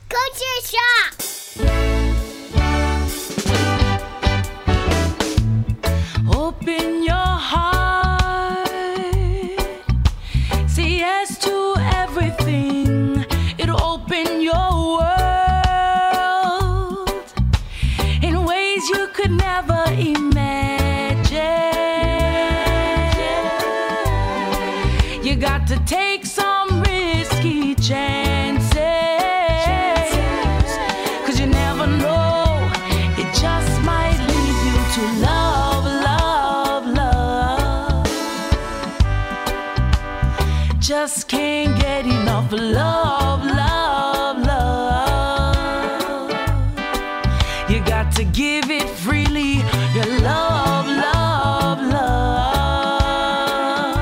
Culture Shock. Open your heart. Say yes to everything. It'll open your world in ways you could never imagine. You got to take some risky chances. Just can't get enough love, love, love. You got to give it freely, your love, love, love.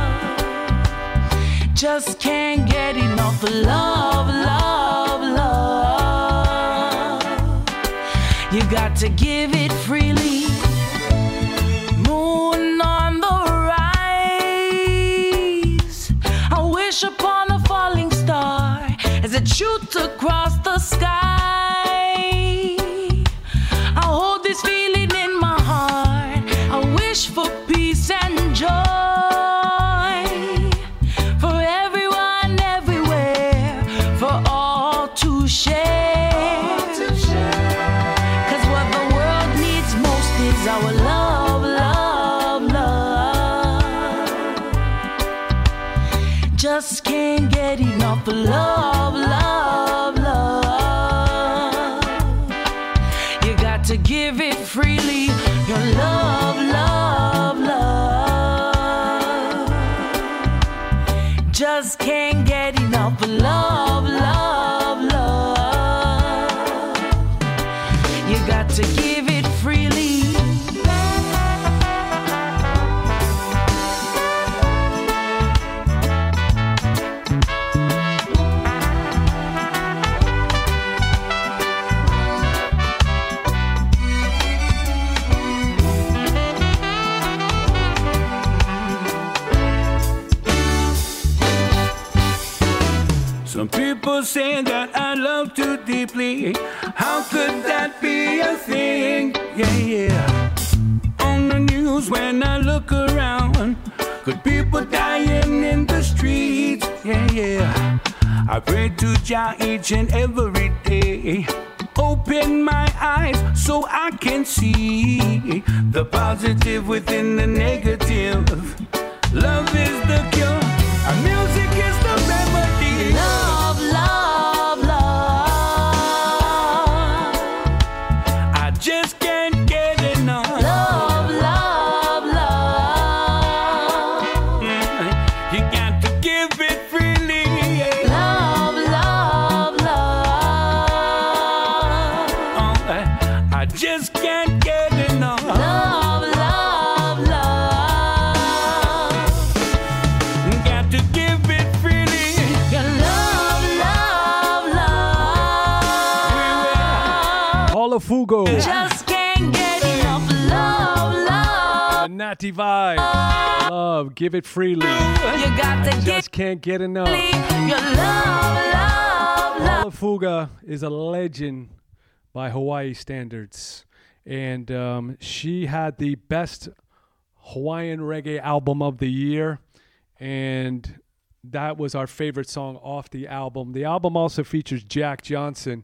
Just can't get enough love, love, love. You got to give it freely. Moon on the wish upon a falling star as it shoots across the sky. I hold this feeling in my heart. I wish for peace and joy for everyone, everywhere, for all to share. 'Cause what the world needs most is our love, love, love. Just can't get enough love, love, love. You got to give it freely, your love, love, love. Just can't get enough love, love, love. You got to give it freely. Some people say that I love too deeply. How could that be a thing? Yeah, yeah. On the news when I look around, good people dying in the streets. Yeah, yeah. I pray to Jah each and every day. Open my eyes so I can see the positive within the negative. Love is the cure. Our music is the remedy. Love, love, love. I just can't get enough. Love, love, love. You got to give it freely. Yeah. Love, love, love. I just can't get enough. Love, love, love. Got to give it freely. Your love, love, love. Paula Fugo, Just can't get enough love, love. Natty Vibe, love, give it freely. You got to Just can't get enough. your love, love, love. Paula Fuga is a legend by Hawaii standards, and she had the best Hawaiian reggae album of the year, and that was our favorite song off the album. The album also features Jack Johnson.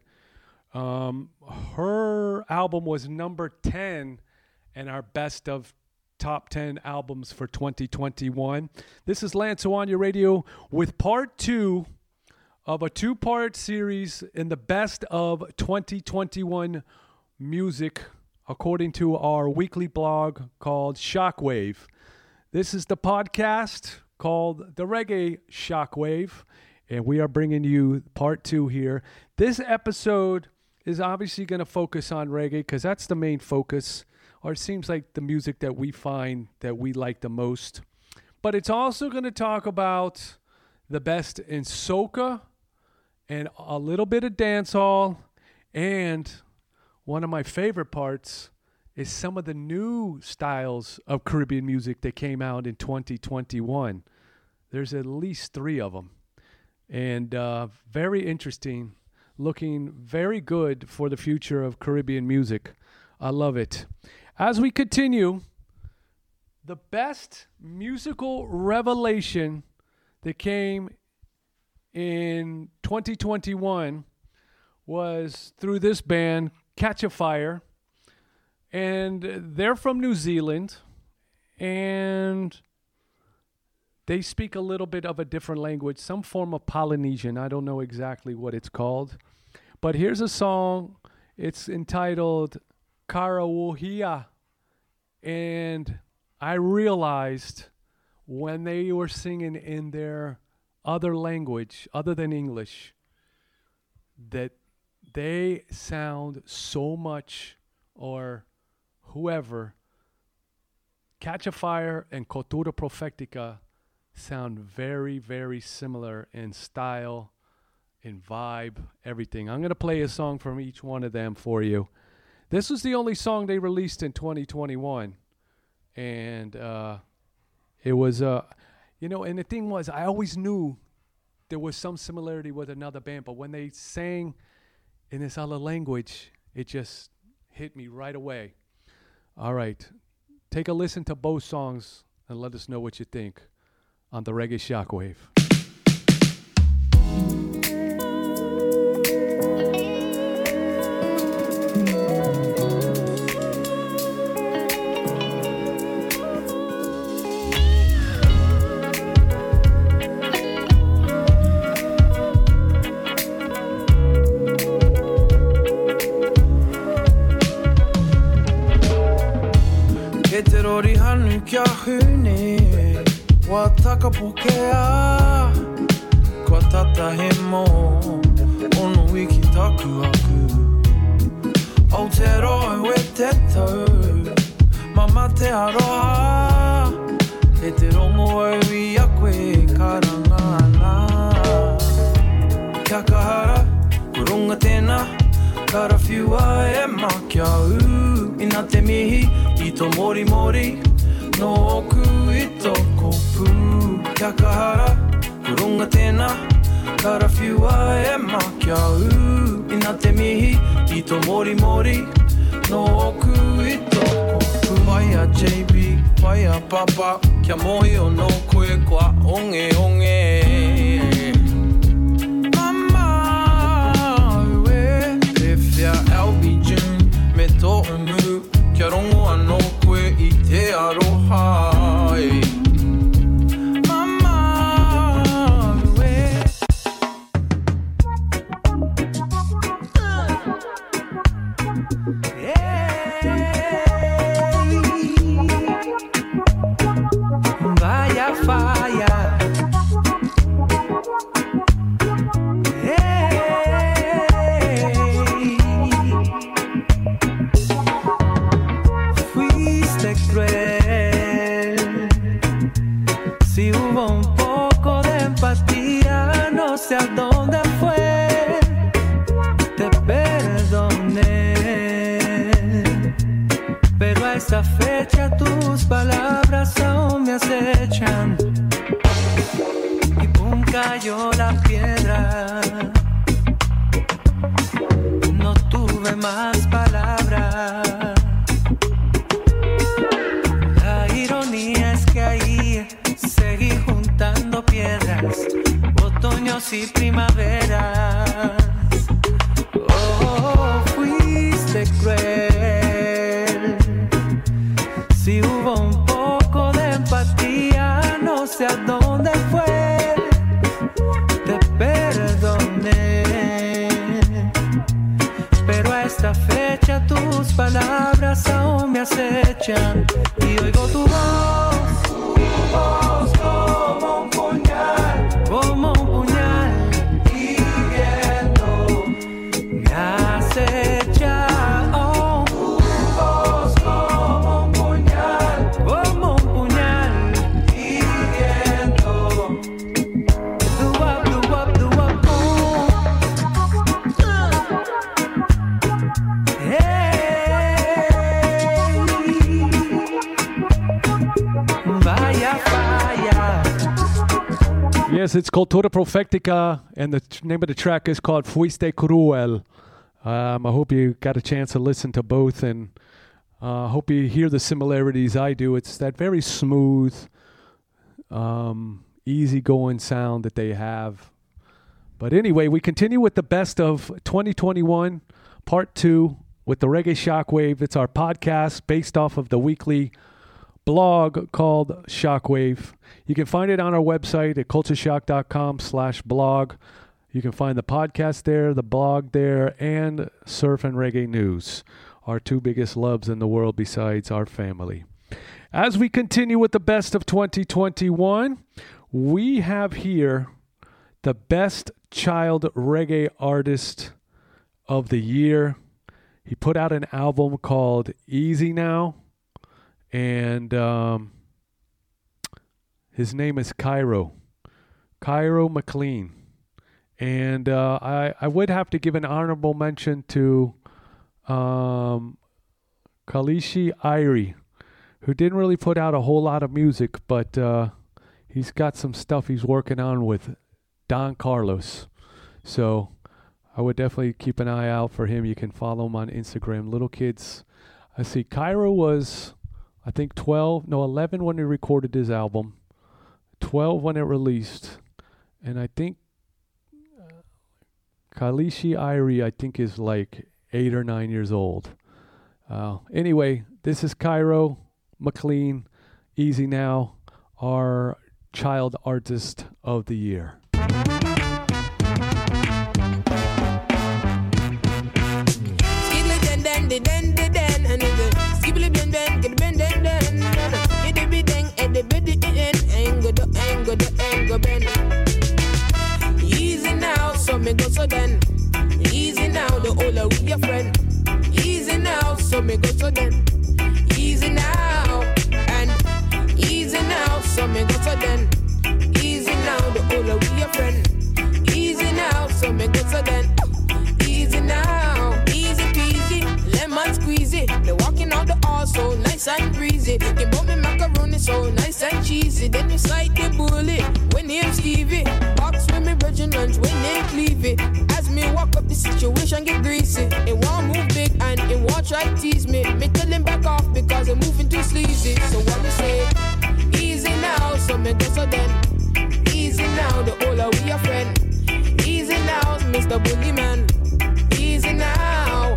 Her album was number 10 in our best of top 10 albums for 2021. This is Lance Awanya Radio with part 2 of a 2-part series in the best of 2021 music, according to our weekly blog called Shockwave. This is the podcast called The Reggae Shockwave, and we are bringing you part 2 here. This episode is obviously going to focus on reggae because that's the main focus, or it seems like the music that we find that we like the most. But it's also going to talk about the best in soca and a little bit of dancehall, and one of my favorite parts is some of the new styles of Caribbean music that came out in 2021. There's at least 3 of them, and very interesting. looking very good for the future of Caribbean music. I love it. As we continue, the best musical revelation that came in 2021 was through this band, Catch a Fire. And they're from New Zealand. And they speak a little bit of a different language, some form of Polynesian. I don't know exactly what it's called. But here's a song. It's entitled Karawuhia. And I realized when they were singing in their other language, other than English, that they sound so much, or whoever, Catch a Fire and Cultura Profética sound very, very similar in style, in vibe, everything. I'm going to play a song from each one of them for you. This was the only song they released in 2021. And it was, and the thing was, I always knew there was some similarity with another band, but when they sang in this other language, it just hit me right away. All right. Take a listen to both songs and let us know what you think on the Reggae Shockwave. Rori hanu kia hune Wa taka pokea Kua tata he mo Ono wiki taku aku O te roe we te tau Mama te aroha E te rongo au I a koe karangana Kia kahara, kurunga tēnā Karawhiua e makia u Ina te mihi I tō mori mori No oku I tō kopu Kia kahara, kurunga tēnā Karawhiua e makia u Ina te mihi I tō mori mori No oku I tō kopu Waia JB, waia papa Kia mohi o no koe kua onge onge Albi June, me tō umu Kia rongo anō koe I te aroha Mama ue Vaya fire No sé a dónde fue, te perdoné, pero a esta fecha tus palabras aún me acechan y pum cayó la piedra. No tuve más palabras. La ironía es que ahí seguí juntando piedras. Otoños y primaveras. Oh, fuiste cruel. Si hubo un poco de empatía, no sé a dónde fue. Te perdoné. Pero a esta fecha tus palabras aún me acechan. Y oigo tu voz como un puñal. Como un puñal hiriendo, me acecha. Oh, tu voz como un puñal hiriendo. Do-wop, do-wop, do-wop, boom. Hey. Yes, it's Cultura Profetica, and the name of the track is called Fuiste Cruel. I hope you got a chance to listen to both, and I hope you hear the similarities I do. It's that very smooth, easygoing sound that they have. But anyway, we continue with the best of 2021, part 2, with the Reggae Shockwave. It's our podcast based off of the weekly blog called Shockwave. You can find it on our website at cultureshock.com/blog. You can find the podcast there, the blog there, and Surf and Reggae News, our 2 biggest loves in the world besides our family. As we continue with the best of 2021, we have here the best child reggae artist of the year. He put out an album called Easy Now, and his name is Cairo McLean. And I would have to give an honorable mention to Kalishi Irie, who didn't really put out a whole lot of music, but he's got some stuff he's working on with Don Carlos. So I would definitely keep an eye out for him. You can follow him on Instagram. Little kids. I see Cairo was, I think 11 when he recorded his album, 12 when it released, and I think Kalishi Irie, I think, is like 8 or 9 years old. Anyway, this is Cairo McLean, Easy Now, our child artist of the year. Easy now, so me go so then. Easy now, the older we your friend. Easy now, so me go so then. Easy now, and easy now, so me go so then. Easy now, the older we your friend. Easy now, so me go so then. Easy now, easy peasy, lemon squeezy. They walking out the hall so nice and breezy. You bought me macaroni so nice and cheesy. Then you slide the bullet when name Stevie. Box with me virgin lunch when name Cleavy. As me walk up the situation get greasy. It won't move big and it won't try to tease me. Me tell him back off because I'm moving too sleazy. So what me say? Easy now, so me go so then. Easy now, the older we your friend. Easy now, Mr. Boogeyman. Easy now.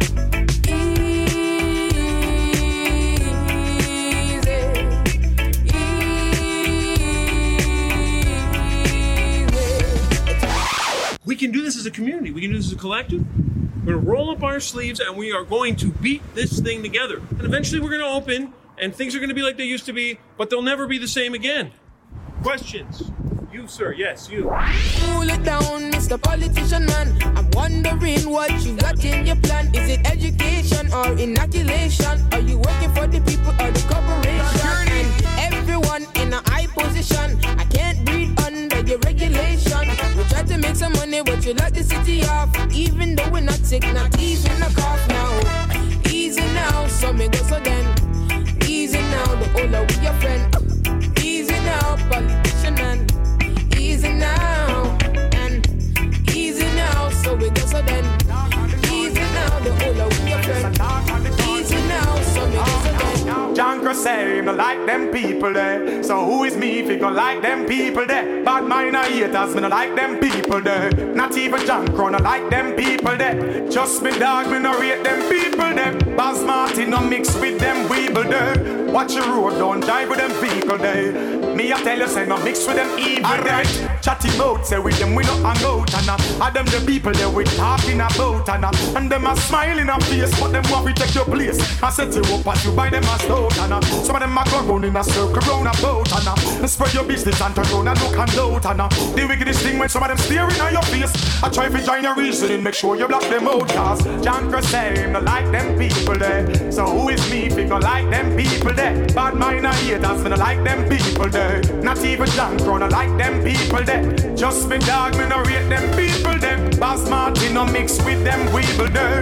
We can do this as a community. We can do this as a collective. We're going to roll up our sleeves and we are going to beat this thing together. And eventually we're going to open and things are going to be like they used to be, but they'll never be the same again. Questions? You, sir. Yes, you. Cool it down, Mr. Politician Man. I'm wondering what you got in your plan. Is it education or inoculation? Are you working for the people or the corporation? And everyone in a high position. I can't breathe under your regulation. We try to make some money, but you let the city off. Even though we're not sick, not even a cough now. Easy now, so me go so then. Easy now, the older we your friend. Easy now, politician man. Easy now, and easy now, so we go so then. Easy now, the older we your friend. Easy now, so we go so then. John Cross say, no like them people there. So who is me if you don't like them people there? Bad mind or haters, me no like them people there. Not even John Cross, no like them people there. Just me dog, me no rate them people there. Baz Martin no mix with them weeble there. Watch your road, don't drive with them vehicle there. Me I tell you, say no mix with them evil there. Chatty mouth, say with them we no hang out. And them the people there we talking about. And them a smile in a face, but them want to take your place. I set you up as you buy them a stone. Some of them a go round in a circle round a boat. And spread your business and turn round and look and out. The wickedest thing when some of them staring at your face. I try to join your reasoning, make sure you block them out. Cause John Cross say, no like them people there. So who is me if you don't like them people there? Bad mind or haters, me no like them people there. Not even John Cross, no like them people there. Just me dog, me no rate them people there. Baz Martin no mix with them weeble there.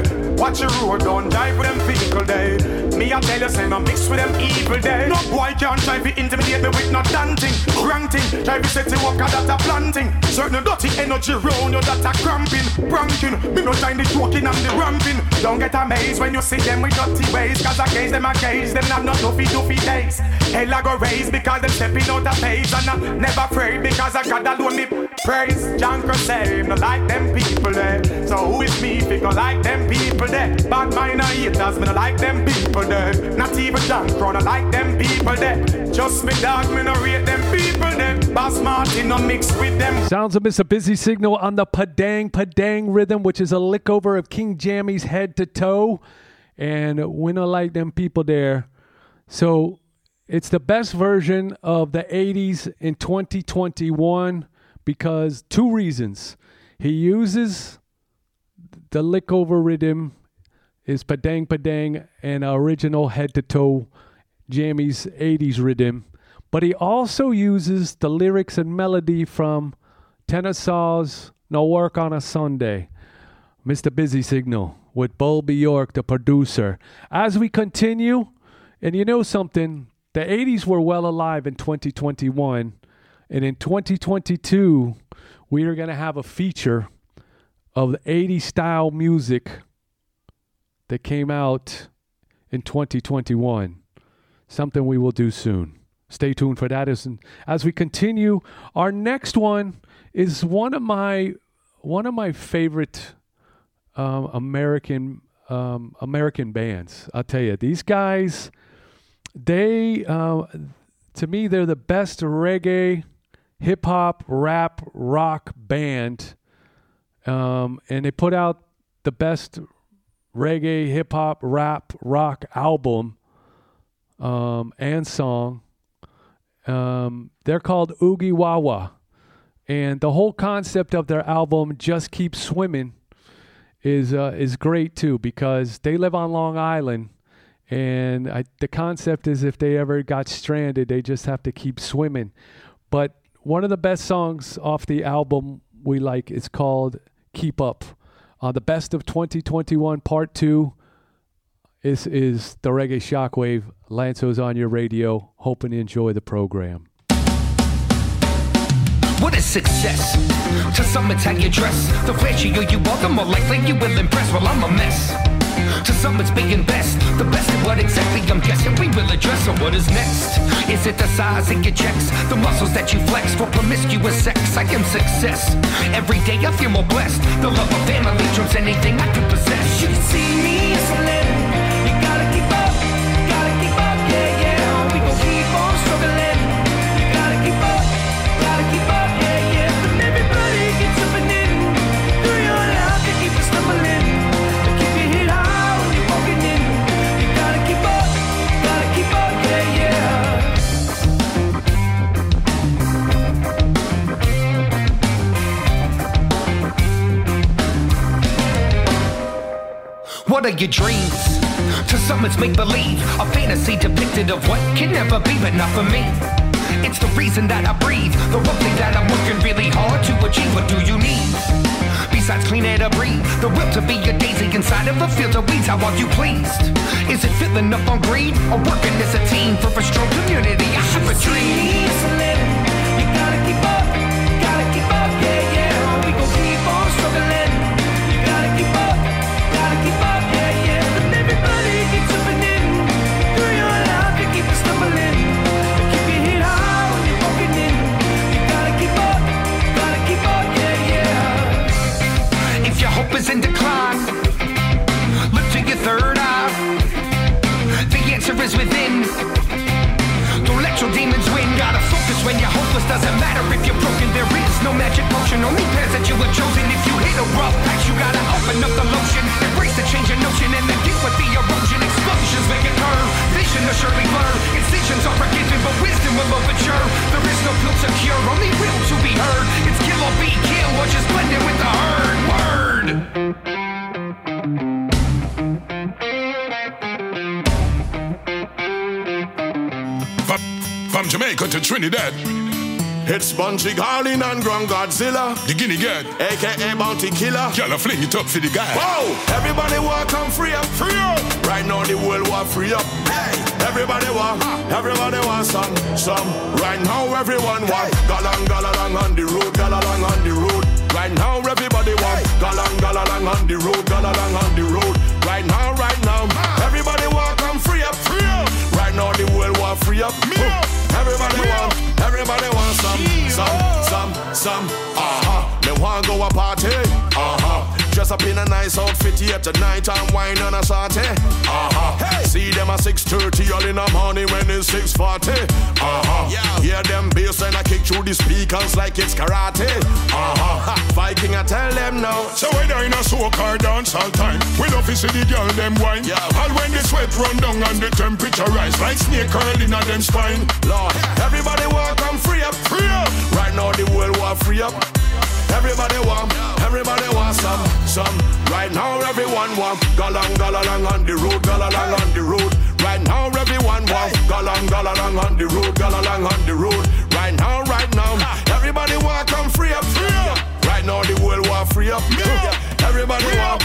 Watch your road, don't dive with them people there. Me I tell you, say no mix with them evil there. No boy can't try to intimidate me with no dancing, ranting. Try to set you up, cause that's a planting. Certain dirty energy round you that a cramping, pranking. Me no time the joking and the ramping. Don't get amazed when you see them with dirty ways, cause I gaze them, them not doofy days. Hell I go raise because them stepping out of phase. And I never afraid because I got alone me praise. John Crusade, no like them people there. So who is me if you go like them people there? Bad mind or haters, me no like them people there. Not even John Crown, I like them people there. Just me dog, me no rate them people there. Bass Martin no mix with them. Sounds of Mr. Busy Signal on the Padang rhythm, which is a lick over of King Jammy's Head to Toe. And we no like them people there. So it's the best version of the 80s in 2021 because two reasons. He uses the lick over rhythm is Padang and original Head to Toe Jammy's 80s rhythm. But he also uses the lyrics and melody from Tennessaw's No Work on a Sunday. Mr. Busy Signal with Bull Bjork, the producer. As we continue, and you know something, the 80s were well alive in 2021. And in 2022, we are going to have a feature of the 80s style music that came out in 2021. Something we will do soon. Stay tuned for that. As we continue, our next one is one of my favorite American bands. I'll tell you, these guys, they to me they're the best reggae, hip hop, rap, rock band, and they put out the best reggae, hip hop, rap, rock album and song. They're called Oogie Wawa, and the whole concept of their album Just Keep Swimming is great too, because they live on Long Island, and the concept is if they ever got stranded, they just have to keep swimming. But one of the best songs off the album we like is called Keep Up. The Best of 2021 Part 2 is the Reggae Shockwave. Lanzo's on your radio. Hoping you enjoy the program. What is success? To some it's how you dress. The flashier you are, the more likely you will impress. Well, I'm a mess. To some it's being best. The best of what exactly I'm guessing we will address. So what is next? Is it the size of your checks? The muscles that you flex for promiscuous sex? I am success. Every day I feel more blessed. The love of family trumps anything I can possess. You can see me as a legend. You gotta keep up. Gotta keep up, yeah, yeah. We gon' keep on struggling. You gotta keep up. Gotta keep up, yeah, yeah. And everybody gets up and in. Through your life, you keep on stumbling. To keep your head high when you're walking in. You gotta keep up. Gotta keep up, yeah, yeah. What are your dreams? To some it's make-believe, a fantasy depicted of what can never be, but not for me. It's the reason that I breathe, the one thing that I'm working really hard to achieve. What do you need? Besides clean air to breathe, the will to be a daisy inside of a field of weeds. How are you pleased? Is it filling up on greed, or working as a team for a strong community? I have a dream. You gotta keep up, yeah, yeah. We gon' keep on struggling. You gotta keep up, yeah, yeah. And everybody keeps up and in. Through your life, you keep stumbling. Keep your head high when you're walking in. You gotta keep up, yeah, yeah. If your hope is in decline, look to your third eye. The answer is within. Don't let your demons win. Gotta focus when you're hopeless. Doesn't matter if you're broken. There is no magic potion. Only paths that you have chosen. If you hit a rough patch, you gotta open up the lotion. Embrace the change in notion and then deal with the erosion. Explosions make it burn. Vision will surely blur. Incisions are forgiven, but wisdom will overture. There is no pill to cure, only will to be heard. It's kill or be killed, or just blend in with the herd. Word. From Jamaica to Trinidad, it's Bunchy Garlin and Grand Godzilla, the Guinea Gad, a.k.a. Bounty Killer. Y'all fling it up for the guy. Whoa! Everybody walk on free. free up. Hey, everybody want some. Right now everyone want galang on the road, galang on the road. Right now everybody want galang on the road, galang on the road. Right now, everybody want come free up. Right now the world want free up. Everybody want some. They want go a party. Dress up in a nice outfit here tonight and wine on a saute. Hey. See them at 6:30 all in the morning when it's 6:40. Yeah. Hear them bass and I kick through the speakers like it's karate. Viking, I tell them now. So whether in a soca dance all time, we love to see the girl them wine. Yeah. And when the sweat run down and the temperature rise, like snake curling on them spine. Lord, everybody want come free up. Right now the world want free up. Everybody want some. Right now everyone want galang on the road, galang on the road. Right now everyone want galang on the road, galang on the road. Right now, everybody want come free up. Right now the world want free up. Everybody want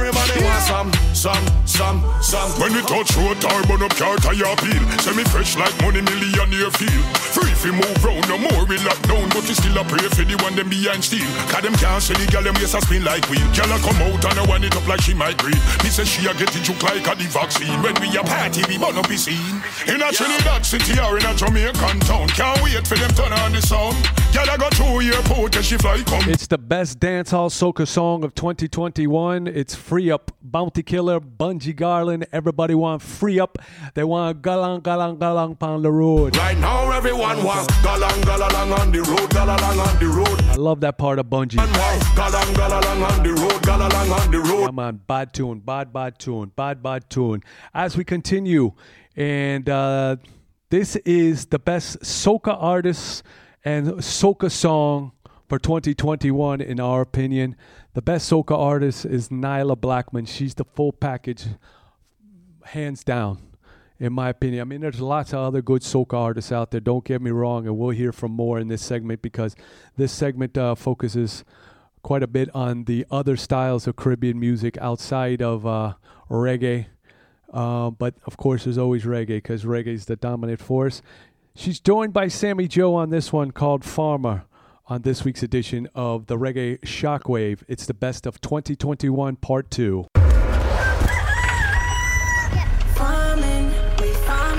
some. When we touch road, tar burn up car tire peel. Send me fresh like money millionaire feel. Free if we move round, no more we lock down. But we still a pray for the one them behind steel. Cause them can't see the girl them yes a spin like wheel. Girl a come out and a wind it up like she might breathe. Me say she a get it juke like a the vaccine. When we a party we burn up the scene. In a Trinidad city or in a Jamaican town. Can't wait for them turn on the sound. Girl a go through airport and she fly come. It's the best dancehall soca song of 2021. It's Free Up, Bounty Killer, Bunji Garlin. Everybody want free up. They want galang on the road. Right now everyone want galang on the road, galang on the road. I love that part of Bunji. Galang on the road, galang on the road. Come on, bad tune. As we continue, and this is the best soca artist and soca song for 2021 in our opinion. The best soca artist is Nailah Blackman. She's the full package, hands down, in my opinion. I mean, there's lots of other good soca artists out there, don't get me wrong, and we'll hear from more in this segment because this segment focuses quite a bit on the other styles of Caribbean music outside of reggae. But, of course, there's always reggae because reggae is the dominant force. She's joined by Sammy Joe on this one called Farmer. On this week's edition of the Reggae Shockwave. It's the best of 2021 Part 2. Farming, we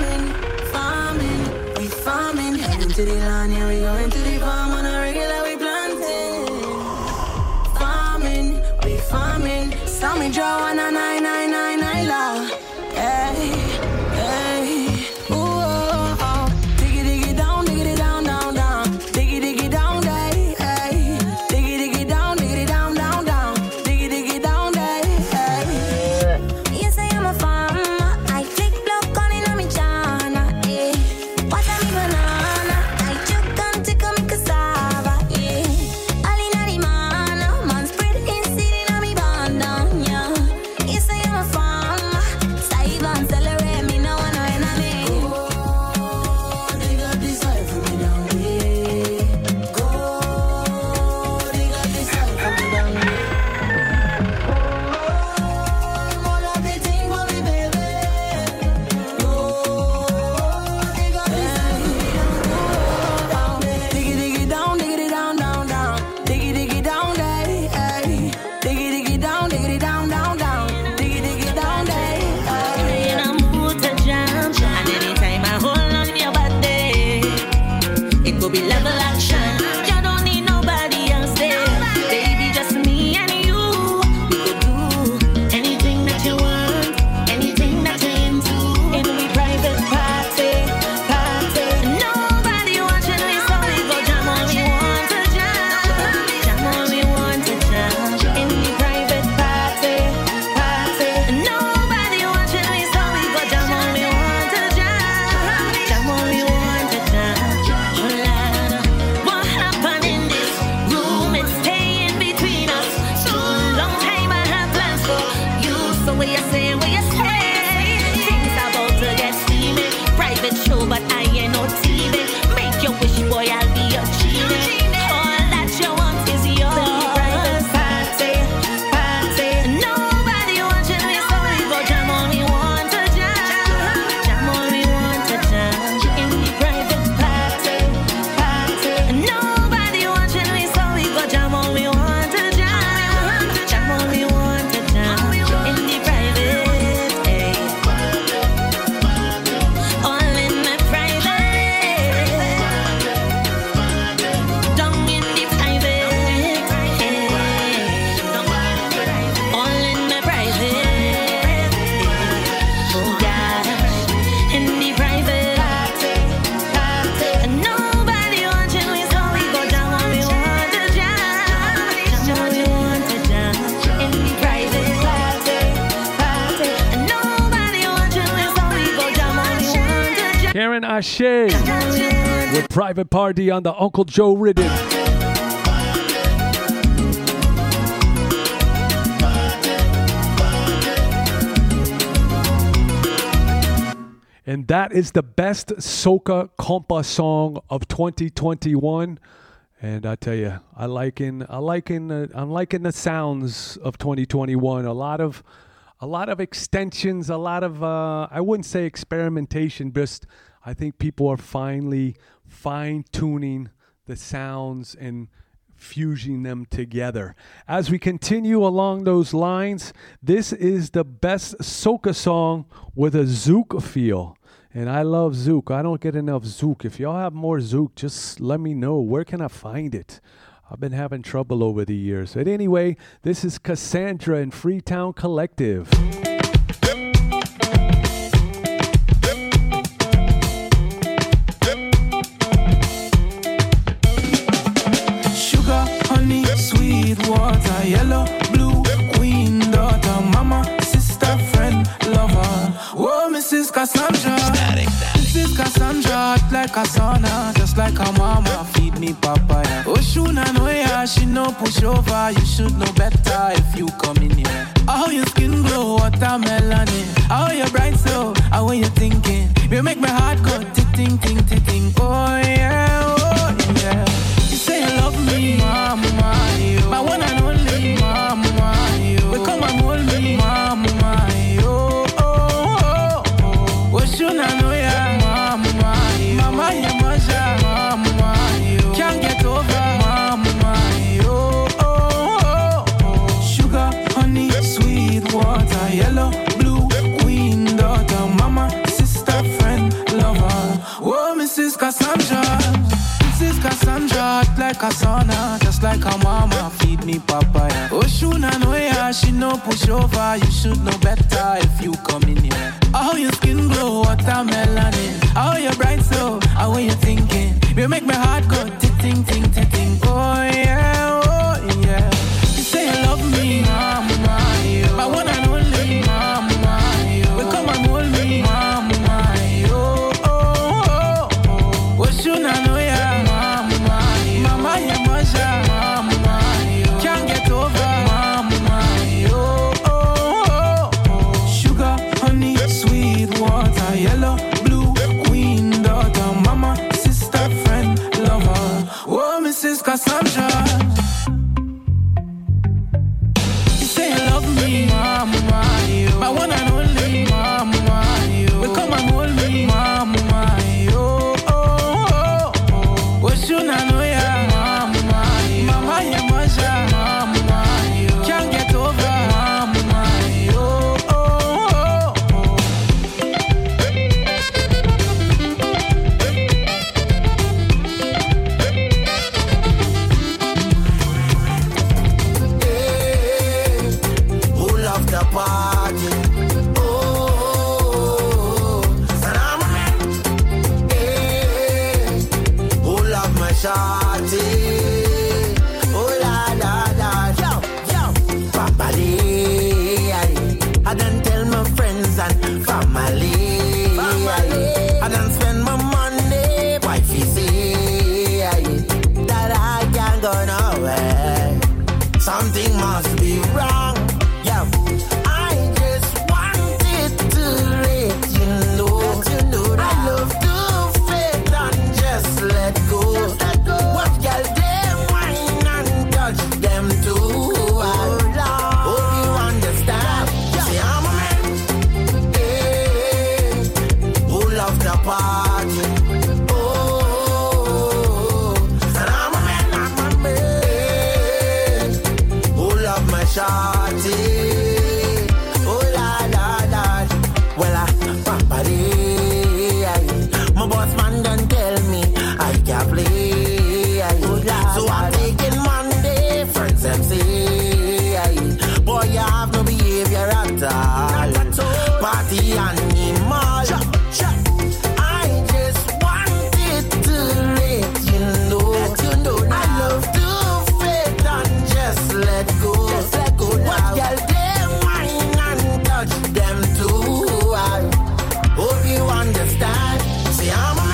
farming. Heading to the land, yeah, we going to the farm on a regular, we planting. Farming, we farming. Sammy Joe on a 999 law. Hey. Ashe with Private Party on the Uncle Joe Rhythm. And that is the best soca compa song of 2021. And I tell you, I'm liking the sounds of 2021. A lot of extensions, a lot of I wouldn't say experimentation, just I think people are finally fine-tuning the sounds and fusing them together. As we continue along those lines, this is the best soca song with a zouk feel. And I love zouk. I don't get enough zouk. If y'all have more zouk, just let me know. Where can I find it? I've been having trouble over the years. But anyway, this is Cassandra and Freetown Collective. Sugar, honey, sweet water, yellow, blue, queen, daughter, mama, sister, friend, lover. Whoa, Mrs. Cassandra. Mrs. Cassandra, hot like a sauna, just like her mama, feed me papaya. Oh, Shuna, no, yeah, she no push over. You should know better if you come in here. How your skin glow, watermelon. How you bright so, how are you thinking? You make my heart go ting ting ting ting. Oh yeah, oh yeah. You say you love me, mama, my one and only, mama. We come and hold me, mama. Oh oh oh oh. Oh, Shuna, no, yeah. Mama, you masha, mama, can't get over, mama, oh, oh, oh. Sugar, honey, sweet water, yellow, blue, queen, daughter, mama, sister, friend, lover. Oh, Mrs. Cassandra, Mrs. Cassandra, hot like a sauna, just like her mama, feed me papaya. Oh, Shuna, no, yeah, she no push over. You should know better if you come in here. How your skin glow, watermelon. How you bright so, how are you thinking? You make my heart go ting ting ting ting. Oh yeah, oh yeah. You say you love me, mama, my one and only, mama. We come and hold me, mama. Oh oh oh oh. Oh, Shuna, no, yeah, mama. Mama, you masha, mama. Can't get over, mama. Oh oh oh oh. Sugar, honey, sweet water, yellow, blue, queen, daughter, mama, sister, friend, lover. Oh, Mrs. Cassandra. You say you love me, mama, my one and only, mama. We come and hold me, mama. Oh oh oh oh. Oh, Shuna, no, yeah, mama. Mama, you masha, mama. Can't get over, mama. Oh oh oh oh. Who love the party? Oh, Salama. Hey, who love my shawty? Oh la la la, yo yo, Papa Lee. I done tell my friends and family. I done spend my money, wifey say that I can't go nowhere. Something must be wrong. Yeah, I just wanted to let you know, I love to faith and just let go. What girl them whine and touch them too. I hope you understand. See, I'm a man, hey, who love the party. Oh, and I'm a man, who love my shawty. Oh la la la. Well, Papa my boss man done tell me I can't play. So I'm taking Monday, friends them say, boy, you have no behavior at all. Party animal. I just wanted to let you know, I love to faith and just let go. What girl them whine and touch them too. I hope you understand. See, I'm a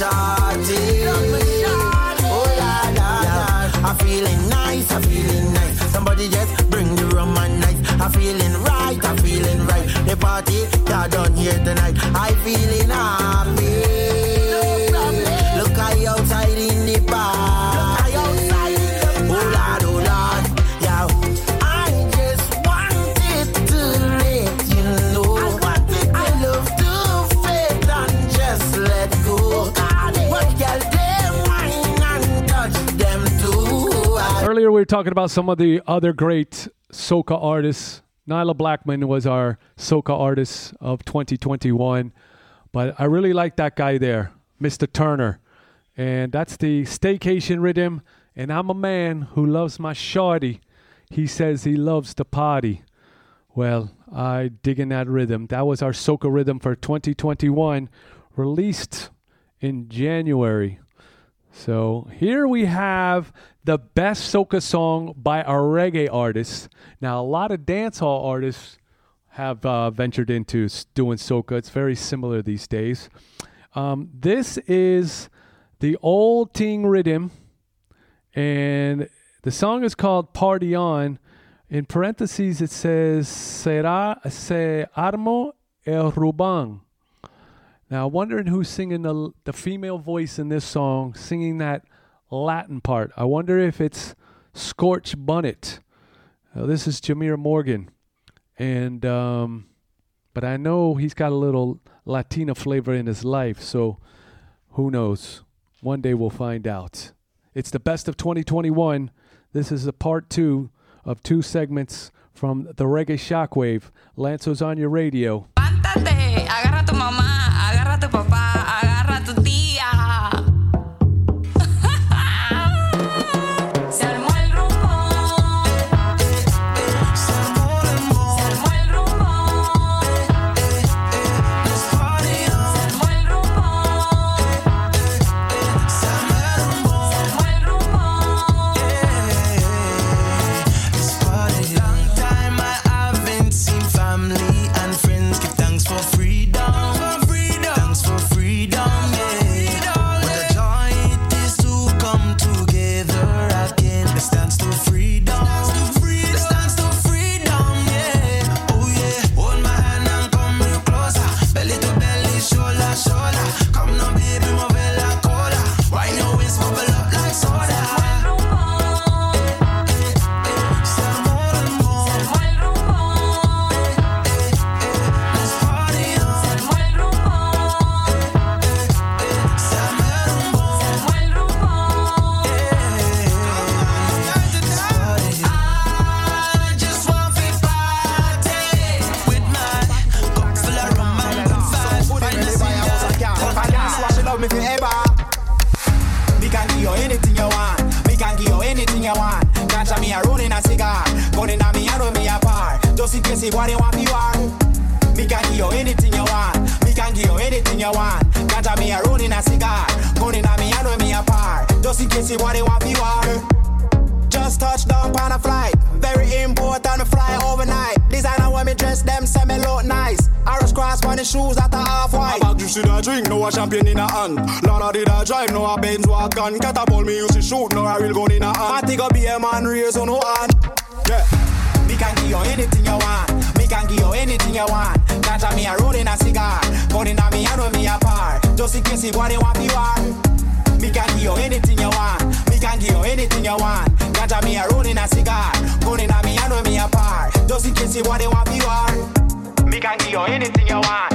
shawty. Oh la la la, I'm feeling nice, I'm feeling nice. Somebody just bring the rum and nice. I'm feeling right, I'm feeling right. The party got done here tonight. I'm feeling happy. Look I outside in the bar. Look I outside. Oh Lord, yeah. I just wanted to let you know I love to fade and just let go. But girl, them wine and touch them too. Earlier we were talking about some of the other great soca artists. Nyla Blackman was our soca artist of 2021. But I really like that guy there, Mr. Turner. And that's the Staycation Rhythm. And I'm a man who loves my shawty. He says he loves to party. Well, I dig in that rhythm. That was our soca rhythm for 2021, released in January. So here we have the best soca song by a reggae artist. Now, a lot of dancehall artists have ventured into doing soca. It's very similar these days. This is the Old Ting Rhythm, and the song is called Party On. In parentheses, it says, Se armo el rubang. Now, I'm wondering who's singing the female voice in this song, singing that Latin part. I wonder if it's Scorch Bunnet. This is Jameer Morgan. And but I know he's got a little Latina flavor in his life, so who knows? One day we'll find out. It's the best of 2021. This is a part 2 of 2 segments from the Reggae Shockwave. Lanzo's on your radio. Levántate, agarra a tu mamá, agarra a tu papá, agarra a tu tía. What you want, you want. Me can give you anything you want. Me can give you anything you want. Ganja me a rolling a cigar. Going in a me and me apart. Just in case you what you want, you want. Just touch down on a flight. Very important to fly overnight. Designer when me dress them say me look nice. Arrows cross on the shoes that are half white. About you see the drink, no a champagne in a hand. Lana did a drive, no a Benz wagon. Catapult me used to shoot, no a real gun in a hand. I think I'll be a man raise on no hand. Yeah. Me can give you anything you want. Me can give you anything you want. Ganja me a rolling a cigar. Going in a me and me apart. Just in case you what you want, you want. Me can give you anything you want. Me can give you anything you want. Ganja me a rolling a cigar. Going in a me and me apart. Just in case you what you want, you want. Me can give you anything you want.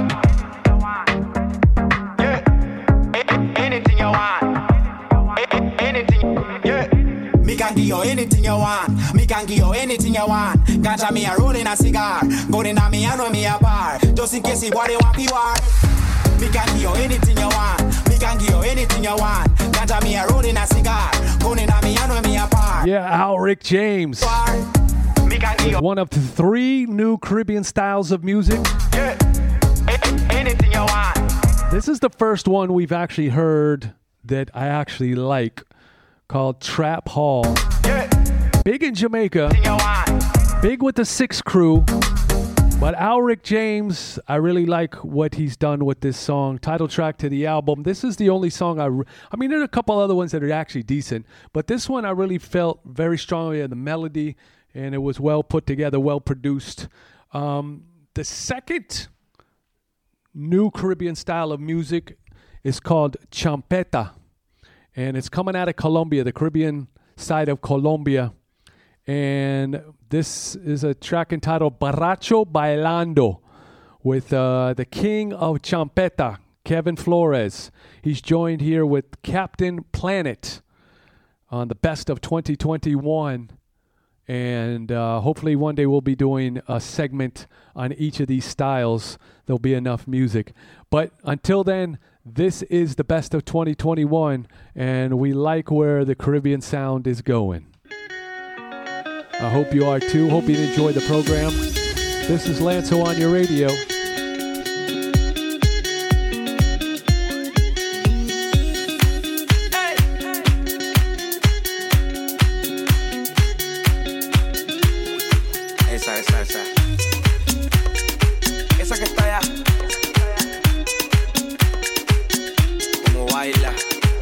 Yeah. Anything you want. Anything. Yeah. Me can give you anything you want. Me can give you anything you want. Ganja me a rolling a cigar. Going in a me and me apart. Just in case you what you want, you want. Me can give you anything you want. Me can give you anything you want. Ganja me a rolling a cigar. Going in a me and me apart. Yeah, Alric James. One of the 3 new Caribbean styles of music. Yeah. Anything you want. This is the first one we've actually heard that I actually like, called Trap Hall. Yeah. Big in Jamaica. Big with the 6 crew. But Alric James, I really like what he's done with this song, title track to the album. This is the only song I mean, there are a couple other ones that are actually decent, but this one I really felt very strongly in the melody, and it was well put together, well produced. The second new Caribbean style of music is called champeta, and it's coming out of Colombia, the Caribbean side of Colombia. And this is a track entitled Borracho Bailando with the king of champeta, Kevin Flores. He's joined here with Captain Planet on the best of 2021. And hopefully one day we'll be doing a segment on each of these styles. There'll be enough music. But until then, this is the best of 2021, and we like where the Caribbean sound is going. I hope you are too. Hope you enjoy the program. This is Lanzo on your radio. Esa que está allá. Como baila.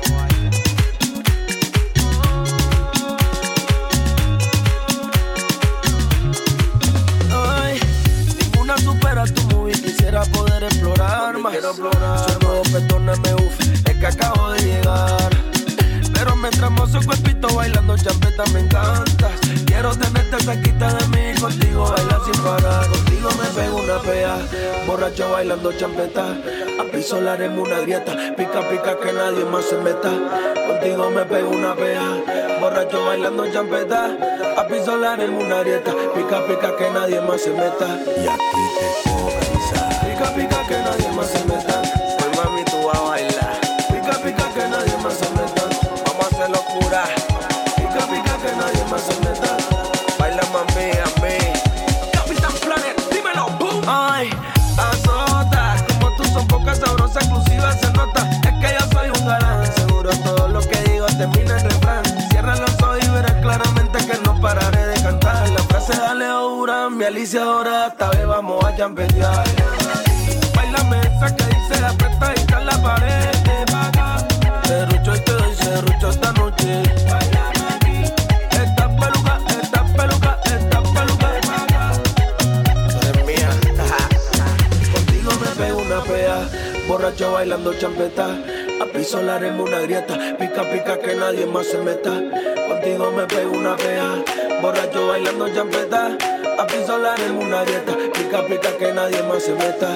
Supera tu movie, quisiera poder explorar más. Soy nuevo, perdóname, es que acabo de llegar. Pero mientras mozo cuerpito bailando champeta me encantas. Quiero tenerte cerquita de mí, contigo bailar sin parar. Contigo me pego una pea, borracho bailando champeta. A piso le haremos una grieta, pica pica que nadie más se meta. Contigo me pego una pea, borracho bailando champeta. A piso le haremos una grieta, pica pica que nadie más se meta. Y aquí te comienza, pica pica que nadie más se meta. Pues mami tú vas a bailar, pica pica que nadie más se meta. Vamos a hacer locura, pica pica que nadie más se meta. Baila mami a mí, Capitán Planet, dímelo, boom. Ay, azota, como tú son pocas sabrosas, exclusivas se nota. Es que yo soy un galán, seguro todo lo que digo termina en refrán. Cierra los ojos y verás claramente que no pararé de cantar. La frase de Alejo Durán, mi Alicia ahora esta vez vamos a champetear. Bailame esa que dice apretadita en la pared. Serrucho y te doy serrucho esta noche. Esta peluca, esta peluca, esta peluca. Tú eres mía. Contigo me pego una pea, borracho bailando champeta. A piso le haremos una grieta, pica pica que nadie más se meta. Contigo me pego una pea, borracho bailando champeta. A piso le haremos una grieta, pica pica que nadie más se meta.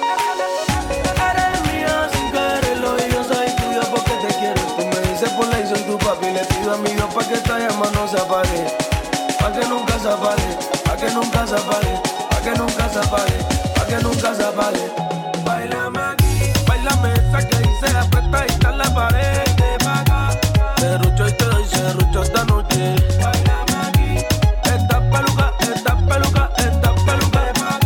Eres mía sin quererlo y yo soy tuyo porque te quiero. Tú me dices por ley soy tu papi, le pido a mi Dios pa' que esta llama no se apague. Pa' que nunca se apague, pa' que nunca se apague, pa' que nunca se apague, pa' que nunca se apague. Bailame aquí, bailame esa que dice apretadita en la pared. Serrucho y te doy serrucho esta noche. Bailame aquí, esta peluca, esta peluca, esta peluca.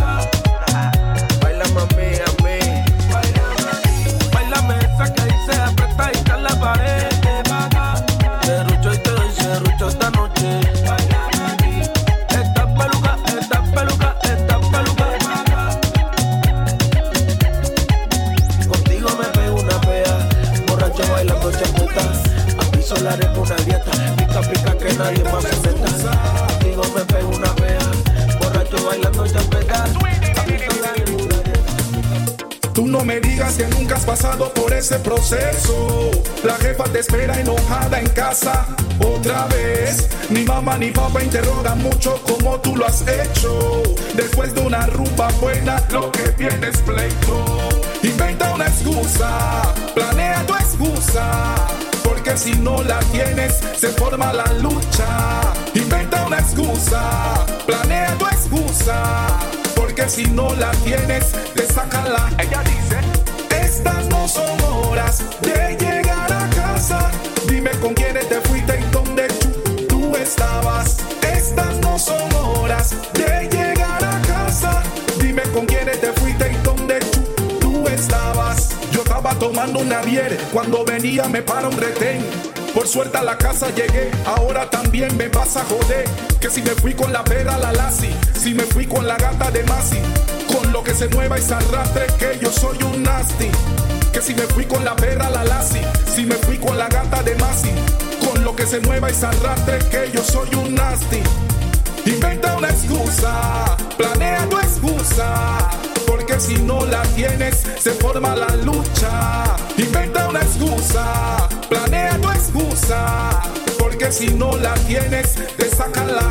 Baila mami a mí. Bailame aquí, bailame esa que dice apretadita en la pared. Serrucho y te doy serrucho esta noche. Bailame aquí, esta peluca, esta peluca, esta peluca. Contigo me pego una pea, borracho bailando champeta. A piso le haremos una dieta, pica pica que nadie más se meta. Contigo me pego una pea, borracho bailando champeta. A piso le haremos una dieta. Tú no me digas que nunca has pasado por ese proceso. La jefa te espera enojada en casa otra vez. Ni mamá ni papá interrogan mucho cómo tú lo has hecho. Después de una rumba buena, lo que viene es pleito. Inventa una excusa, planea tu excusa, porque si no la tienes, se forma la lucha. Inventa una excusa, planea tu excusa, porque si no la tienes, te sacan la. Ella dice: estas no son horas de llegar a casa. Dime con quiénes te fuiste y dónde tú estabas. Estas no son horas de llegar a casa. Dime con quiénes te fuiste y dónde tú estabas. Yo estaba tomando una biere, cuando venía me para un retén. Por suerte a la casa llegué, ahora también me vas a joder. Que si me fui con la perra la Lassie, si me fui con la gata de Masi, con lo que se mueva y se arrastre, que yo soy un nasty. Que si me fui con la perra la Lassie, si me fui con la gata de Masi, con lo que se mueva y se arrastre, que yo soy un nasty. Inventa una excusa, planea tu excusa, porque si no la tienes se forma la lucha. Inventa una excusa, planea tu excusa, porque si no la tienes te sacan la.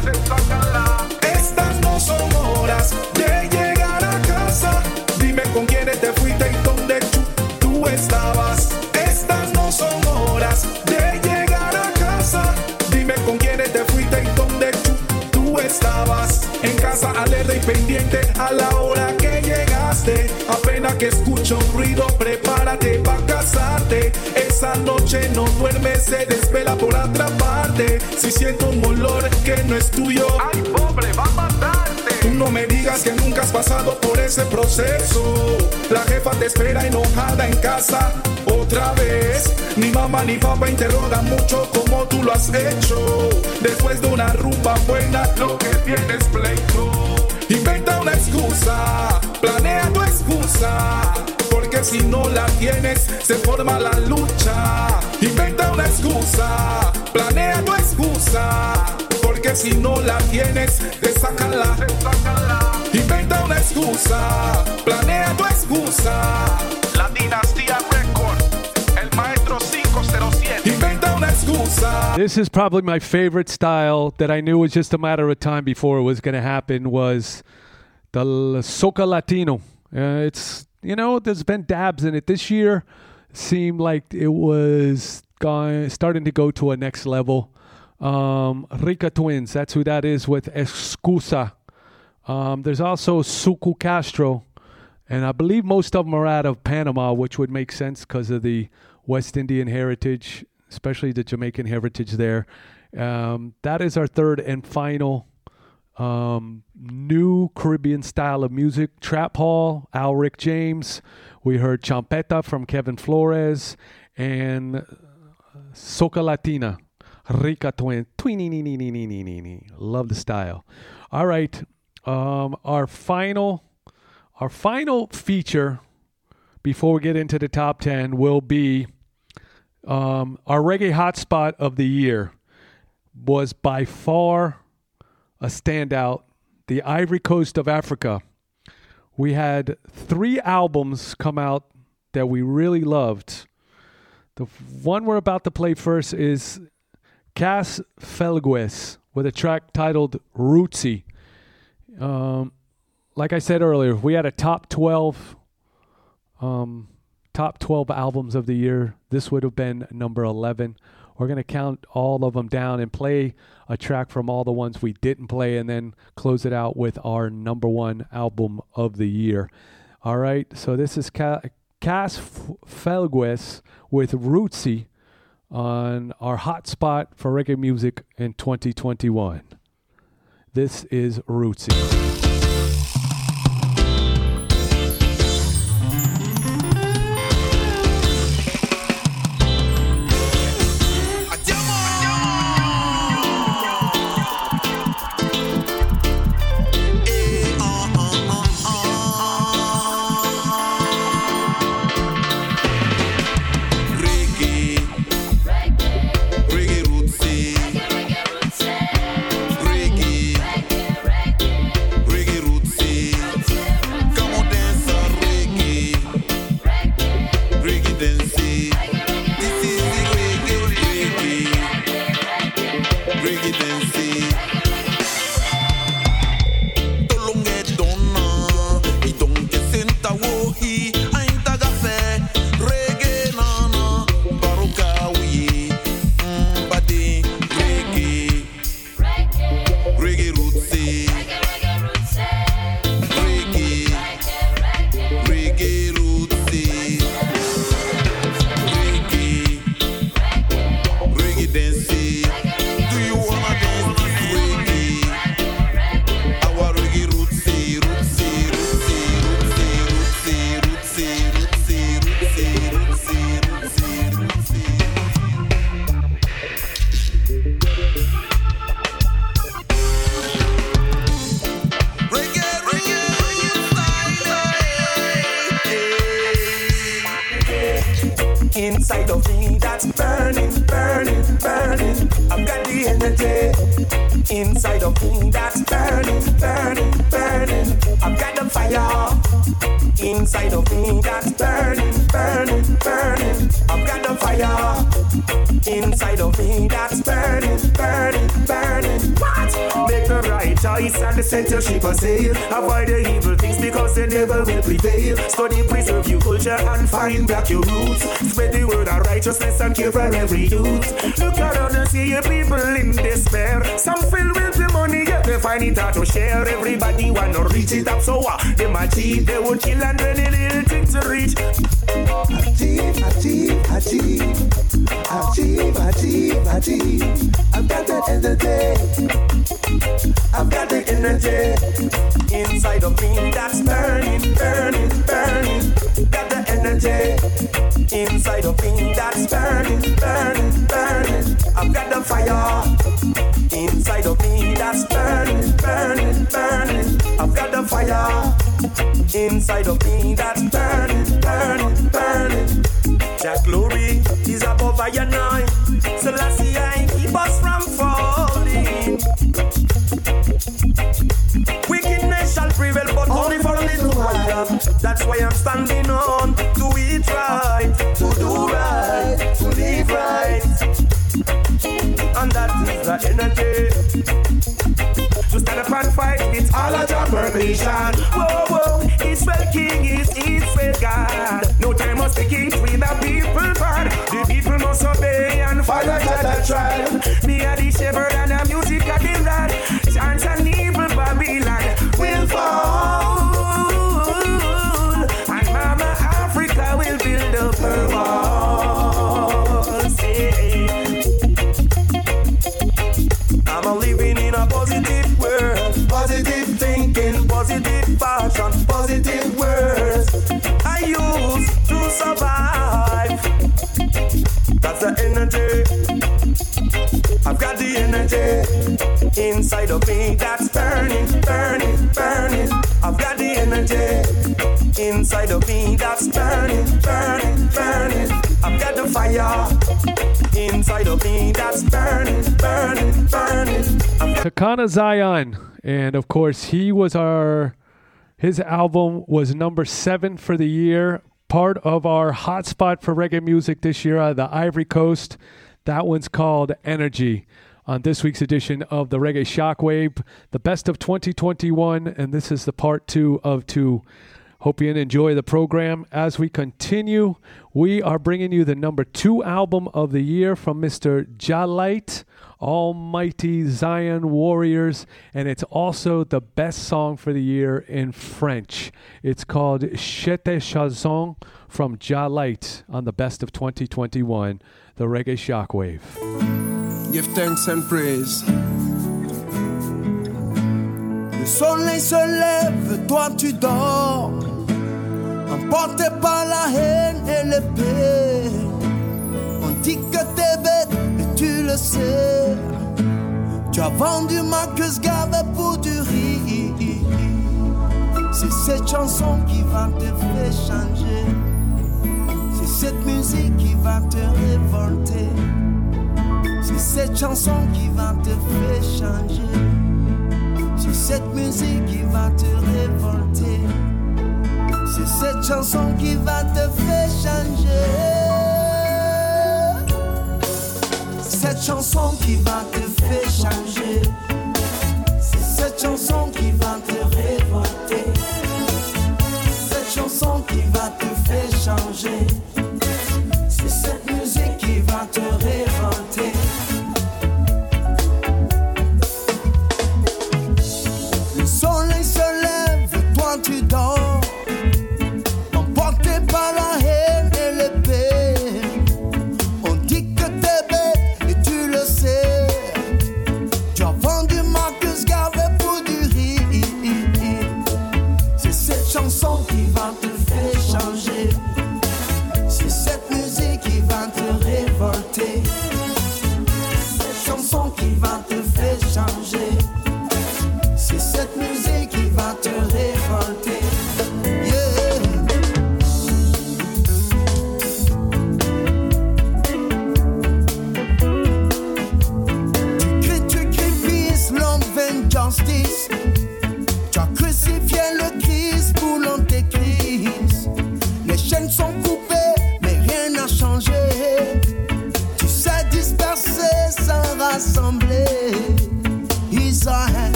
Estas no son horas de llegar a casa. Dime con quiénes te fuiste y dónde tú estabas. Estas no son horas de llegar a casa. Dime con quiénes te fuiste y dónde tú estabas. En casa alerta y pendiente a la hora que llegaste. Apenas que escucho un ruido, prepárate pa' casarte. Esa noche no duerme, se desvela por atraparte. Si siento un olor que no es tuyo, ay pobre, va a matarte. Tú no me digas que nunca has pasado por ese proceso. La jefa te espera enojada en casa otra vez. Ni mamá ni papá interrogan mucho como tú lo has hecho. Después de una rumba buena lo que tienes pleito. Inventa una excusa, planea tu excusa, porque si no la tienes se forma la lucha. Inventa una excusa, planea tu excusa, porque si no la tienes te sacan la. Inventa una excusa, planea tu excusa. La Dinastía Record, el maestro 507. Inventa una excusa. This is probably my favorite style that I knew was just a matter of time before it was going to happen, was the Soca Latino. It's, you know, there's been dabs in it. This year seemed like it was starting to go to a next level. Rica Twins, that's who that is with Excusa. There's also Suku Castro, and I believe most of them are out of Panama, which would make sense because of the West Indian heritage, especially the Jamaican heritage there. That is our third and final new Caribbean style of music. Trap Hall, Alric James. We heard Champeta from Kevin Flores, and Soca Latina, Rica Twin. Love the style. All right. Our final feature before we get into the top 10 will be our reggae hotspot of the year. Was by far a standout, the Ivory Coast of Africa. We had 3 albums come out that we really loved. The one we're about to play first is Cas Felgues with a track titled Rootsy. Like I said earlier, we had a top 12 albums of the year. This would have been number 11. We're going to count all of them down and play a track from all the ones we didn't play and then close it out with our number 1 album of the year. All right, so this is Cas Felgues with Rootsy on our hotspot for reggae music in 2021. This is Rootsy. Do you wanna dance? inside of me that's burning, burning, burning. I've got the energy inside of me that's burning, burning, burning. I've got the fire inside of me that's burning, burning, burning. I've got the fire inside of me that's burning, burning, burning. What? Make the right choice and set your ship a sail. Avoid the evil things because they never will prevail. Study, preserve your culture and find back your roots. Spread the word of righteousness and care for every youth. Look around and see your people in despair. Some filled with the money, yet they find it hard to share. Everybody wanna reach it up, so they might cheat. They would kill and really little things to reach. Achieve, achieve, achieve. Achieve, achieve, achieve. I've got the energy. I've got the energy inside of me that's burning, burning, burning. Got the energy inside of me that's burning, burning, burning. I've got the fire inside of me that's burning, burning, burning. I've got the fire inside of me that's burning, burning, burning. That glory is above I and I. Selassie, I keep us from falling. Wickedness shall prevail, but only for a little while. That's why I'm standing on. Do it right, to do right, to live right. And that is the energy. So stand up and fight with all of your permission. Whoa, whoa, Israel King is Israel God. No time must be king with the people part. The people must obey and follow the tribe. Me are the shepherd and the music of the land. Chance and evil Babylon will fall. And Mama Africa will build up her walls. I'm living in a positive world, positive thinking, positive passion, positive words I use to survive. That's the energy. I've got the energy inside of me that's burning, burning, burning. I've got the energy inside of me that's burning, burning, burning. I've got the fire inside of me that's burning, burning, burning. Takana Zion, and of course his album was number 7 for the year, part of our hotspot for reggae music this year out of the Ivory Coast. That one's called Energy. On this week's edition of the Reggae Shockwave, the best of 2021, and this is the part 2 of 2. Hope you enjoy the program. As we continue, we are bringing you the number 2 album of the year from Mr. Jah Light, Almighty Zion Warriors, and it's also the best song for the year in French. It's called Chete Chanson from Jah Light on the best of 2021, the Reggae Shockwave. Give thanks and praise. Le soleil se lève, toi tu dors, emporté par la haine et l'épée. On dit que t'es bête et tu le sais. Tu as vendu Marcus Garvey pour du riz. C'est cette chanson qui va te faire changer. C'est cette musique qui va te révolter. C'est cette chanson qui va te faire changer. C'est cette musique qui va te révolter. C'est cette chanson qui va te faire changer. Cette chanson qui va te faire changer. C'est cette chanson qui va te révolter. Cette chanson qui va te faire changer. C'est cette musique qui va te révolter. Le soleil se lève, toi tu dors, emporté par la haine et l'épée. On dit que t'es bête et tu le sais.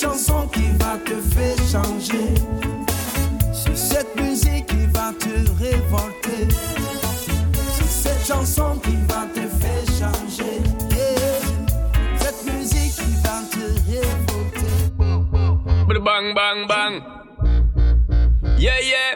chanson qui va te faire changer. C'est cette musique qui va te révolter. C'est cette chanson qui va te faire changer. Yeah. Cette musique qui va te révolter. Bang, bang, bang. Yeah, yeah.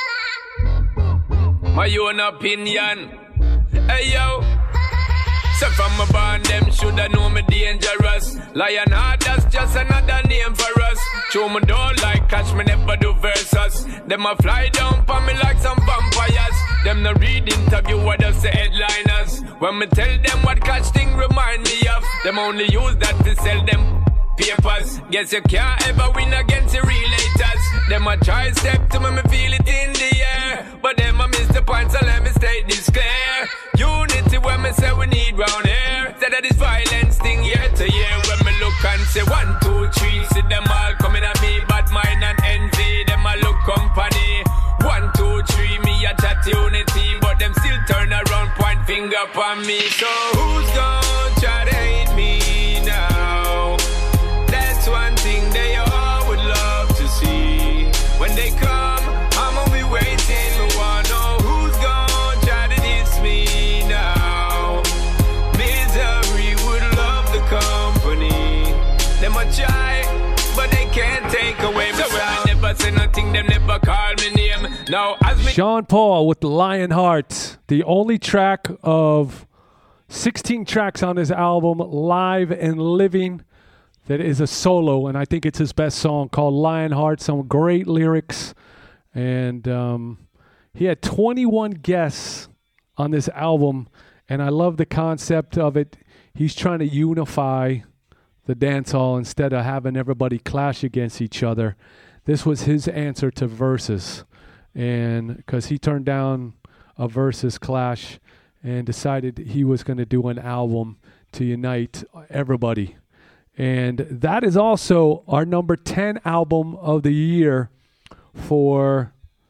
My own opinion. Hey, yo. So from my band, them shoulda know me dangerous. Lionheart, that's just another name for us. Show me don't like catch me never do versus. Them a fly down on me like some vampires. Them no read interview, what just the headliners. When me tell them what catch thing remind me of, them only use that to sell them papers. Guess you can't ever win against the relators. Them a try step to me feel it in the air, but them a miss the point, so let me state this clear. Unity when me say we need round here. Instead of this violence thing year to year. When me look and say 1, 2, 3, see them all coming at me, bad mind and envy. Them a look company. 1, 2, 3, me a chat unity, but them still turn around, point finger upon me. So who's gonna try to hate me now? That's one thing they all would love to see. When they come, I'ma be waiting. Me wanna know who's gonna try to diss me now. Misery would love the company. Them a try, but they can't take away my sound. I never say nothing, them never call me name. Now as me Sean Paul with Lionheart, the only track of 16 tracks on his album, Live and Living, that is a solo, and I think it's his best song, called Lionheart. Some great lyrics, and he had 21 guests on this album, and I love the concept of it. He's trying to unify the dance hall instead of having everybody clash against each other. This was his answer to Versus, and because he turned down a Versus clash and decided he was going to do an album to unite everybody. And that is also our number 10 album of the year for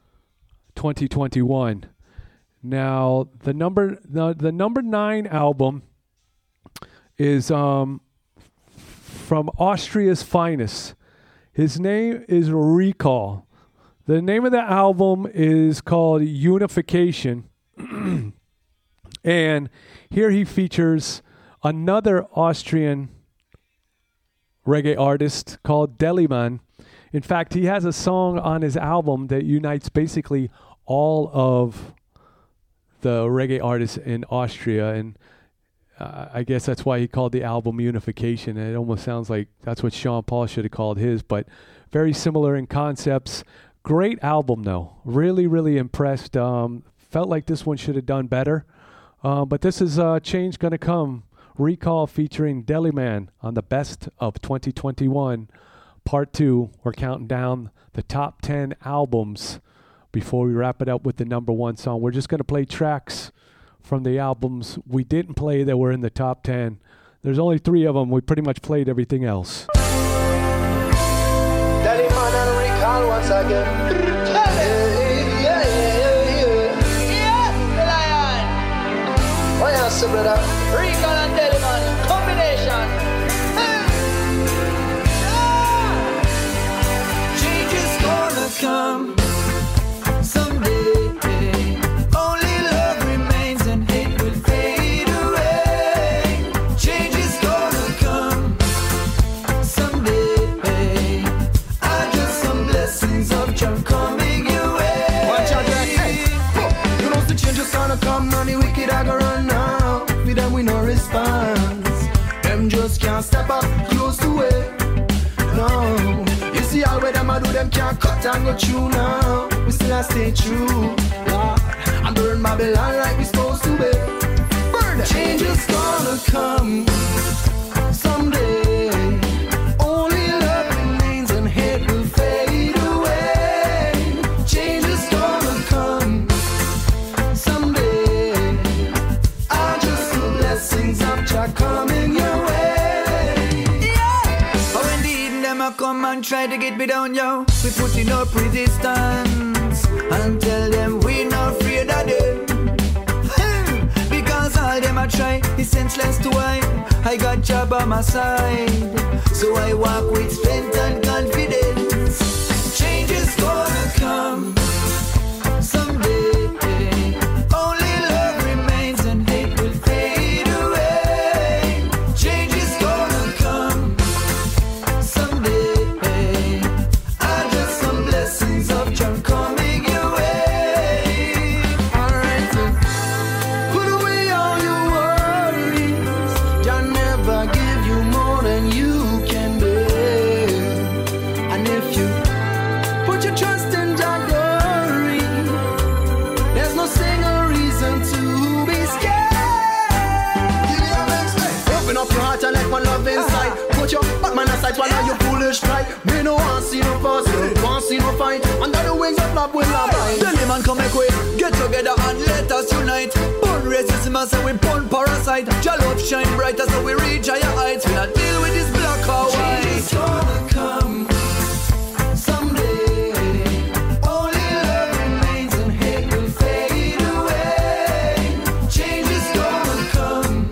2021. Now, the number 9 album is from Austria's finest. His name is Recall. The name of the album is called Unification. And here he features another Austrian reggae artist called Deliman. In fact, he has a song on his album that unites basically all of the reggae artists in Austria, and I guess that's why he called the album Unification. And it almost sounds like that's what Sean Paul should have called his, but very similar in concepts. Great album, though. Really, really impressed. Felt like this one should have done better, but this is change going to come. Recall featuring Deliman on the Best of 2021, Part 2. We're counting down the top 10 albums before we wrap it up with the number 1 song. We're just going to play tracks from the albums we didn't play that were in the top 10. There's only 3 of them. We pretty much played everything else. Deliman and Recall once again. Oh yes, brother. Recall and Deliman combination. Change is gonna come someday. Only love remains and hate will fade away. Change is gonna come someday. I just some blessings of Jah coming your way. Watch out, hey. You know the change is gonna come, and the wicked are gonna run now. With them we no response. Them just can't step up close to it. No, you see all where them a do, them can't cut and go through now. We still a stay true, Lord, and burn Babylon like we supposed to be. Burn it. Change is gonna come someday. Only love remains and hate will fade away. Change is gonna come someday. I just the blessings of Jah coming your way. Oh, indeed, them a come and try to get me down, yo. We putting up resistance and tell them we not afraid of them. Because all them a try is senseless to I got Jah by my side, so I walk with strength and Cause a flop will not buy. Tell the man come make way. Get together and let us unite. Burn racism and say we burn parasite. Your love shine brighter so we reach higher heights. We not deal with this black or white. Change is gonna come someday. Only love remains and hate will fade away. Change is gonna come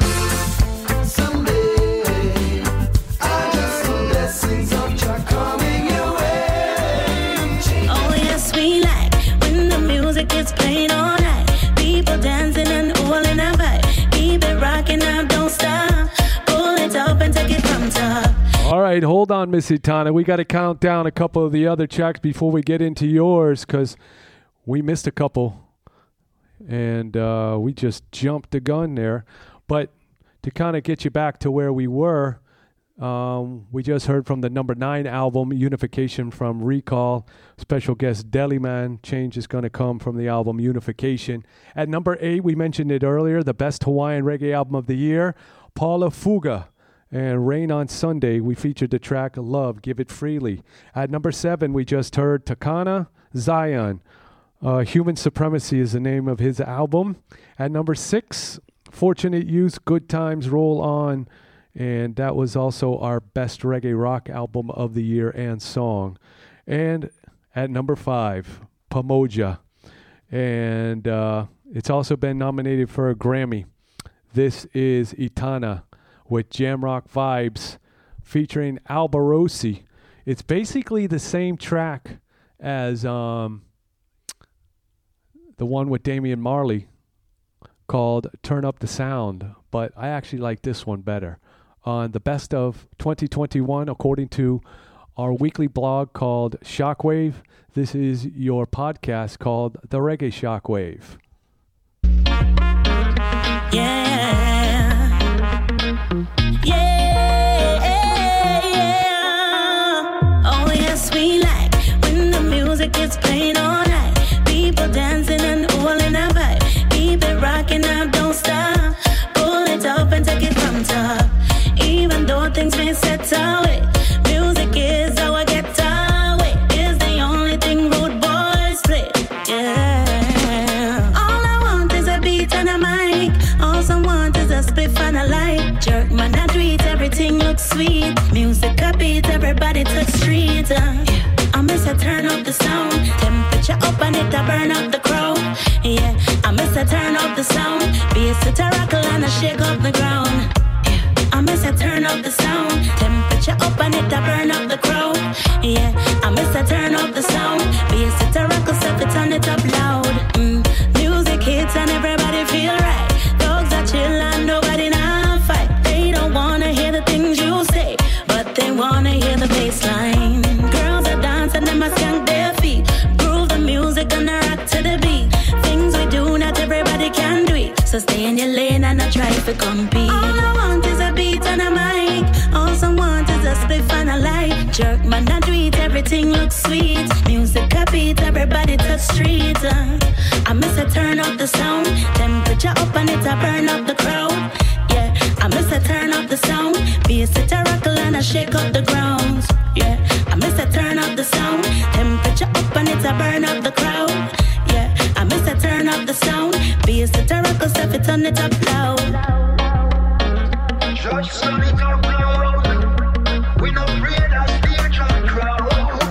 someday. I just the blessings of Jah coming your way. Oh yes, we like when the music gets played all night. People dancing and all in a vibe. Keep it rocking now, don't stop. Pull it up and take it from top. All right, hold on, Miss Itana. We got to count down a couple of the other tracks before we get into yours because we missed a couple and we just jumped the gun there. But to kind of get you back to where we were, we just heard from the number 9 album, Unification from Recall. Special guest Deliman. Change is going to come from the album Unification. At number 8, we mentioned it earlier, the best Hawaiian reggae album of the year, Paula Fuga. And Rain on Sunday, we featured the track Love, Give It Freely. At number 7, we just heard Takana Zion. Human Supremacy is the name of his album. At number 6, Fortunate Youth, Good Times Roll On. And that was also our best reggae rock album of the year and song. And at number 5, Pamoja. And it's also been nominated for a Grammy. This is Itana with Jamrock Vibes featuring Albarosi. It's basically the same track as the one with Damian Marley called Turn Up the Sound, but I actually like this one better. On the best of 2021, according to our weekly blog called Shockwave, this is your podcast called The Reggae Shockwave. Oh yes, we like when the music gets played all night. People dancing and all in a vibe. Keep it rocking now, don't stop. Pull it up and take it from top. Even though things may set away, music is how I get away. Is the only thing rude boys play. Yeah. All I want is a beat and a mic. All someone want is a spliff and a light. Jerk man, I tweet, everything looks sweet. Music a beat, everybody touch street. I miss a turn up the sound. Temperature up and it a burn up the crowd. Yeah, I miss a turn up the sound. Bass it a rockle and a shake up the ground. I miss a turn up the sound. Temperature up and it a burn up the crowd. Yeah, I miss a turn up the sound. Bass it a rockle, so it turn it up loud. Music hits and everybody feel right. Dogs are chill and nobody now fight. They don't wanna hear the things you say, but they wanna hear the bass line. Girls are dancing, they must skank their feet. Groove the music and rock to the beat. Things we do, not everybody can do it. So stay in your lane and not try to compete. All I want is a beat and a mic. All someone want is a spliff and a light. Jerk man, I do it, everything looks sweet. Music a beat, everybody touch street. I miss a turn up the sound. Temperature up and it a burn up the crowd. Yeah, I miss a turn up the sound. Bass it a rockle and a shake up the ground. Yeah, I miss a turn up the sound. Temperature up and it a burn up the crowd. Yeah, I miss a turn up the sound. Bass it a rockle, so it turn it up loud. Just turn it up loud. We no afraid of stage and crowd.